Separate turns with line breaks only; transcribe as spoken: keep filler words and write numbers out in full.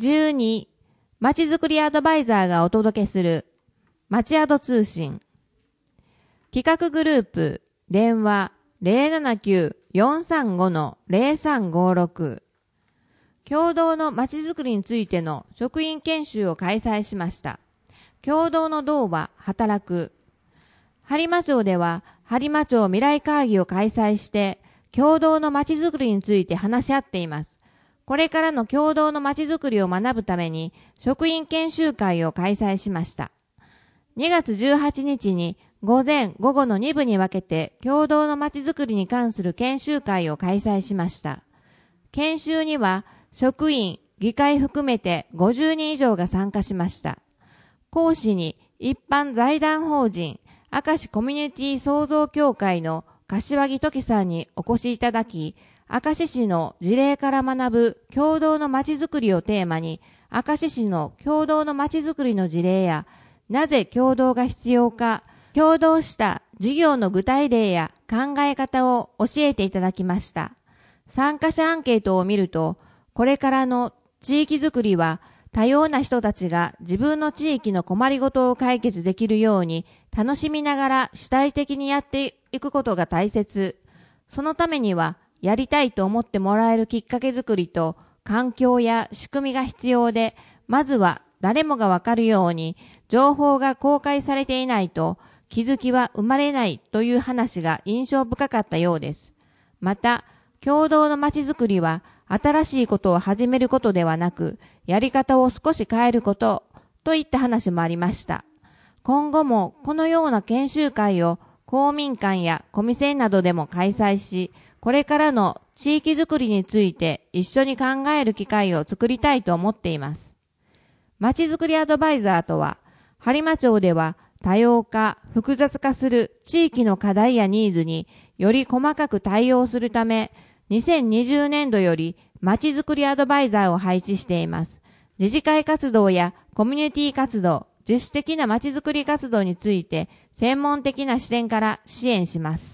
じゅうに、まちづくりアドバイザーがお届けするまちアド通信。企画グループ電話 ゼロななきゅう よんさんご ゼロさんごろく。共同のまちづくりについての職員研修を開催しました。共同の道は働く。播磨町では播磨町未来会議を開催して共同のまちづくりについて話し合っています。これからの共同のまちづくりを学ぶために職員研修会を開催しました。にがつじゅうはちにちに午前午後のにぶに分けて共同のまちづくりに関する研修会を開催しました。研修には職員、議会含めてごじゅうにん以上が参加しました。講師に一般財団法人明石コミュニティ創造協会の柏木時さんにお越しいただき、明石市の事例から学ぶ共同のまちづくりをテーマに、明石市の共同のまちづくりの事例や、なぜ共同が必要か、共同した事業の具体例や考え方を教えていただきました。参加者アンケートを見ると、これからの地域づくりは多様な人たちが自分の地域の困りごとを解決できるように楽しみながら主体的にやっていくことが大切。そのためにはやりたいと思ってもらえるきっかけづくりと環境や仕組みが必要で、まずは誰もがわかるように情報が公開されていないと気づきは生まれないという話が印象深かったようです。また、共同のまちづくりは新しいことを始めることではなく、やり方を少し変えることといった話もありました。今後もこのような研修会を公民館やコミセンなどでも開催し、これからの地域づくりについて一緒に考える機会を作りたいと思っています。まちづくりアドバイザーとは、播磨町では多様化、複雑化する地域の課題やニーズにより細かく対応するため、にせんにじゅうねんどよりまちづくりアドバイザーを配置しています。自治会活動やコミュニティ活動、自主的なまちづくり活動について専門的な視点から支援します。